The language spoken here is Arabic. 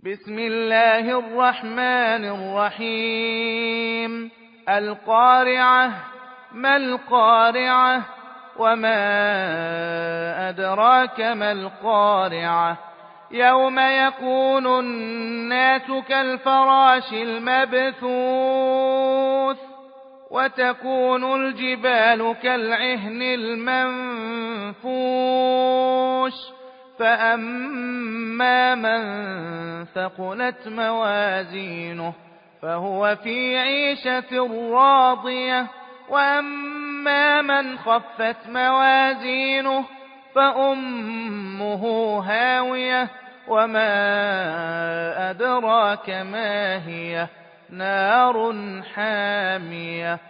بسم الله الرحمن الرحيم القارعة ما القارعة وما أدراك ما القارعة يوم يكون الناس كالفراش المبثوث وتكون الجبال كالعهن المنفوش فأما من ثقلت موازينه فهو في عيشة راضية وأما من خفت موازينه فأمه هاوية وما أدراك ما هي نار حامية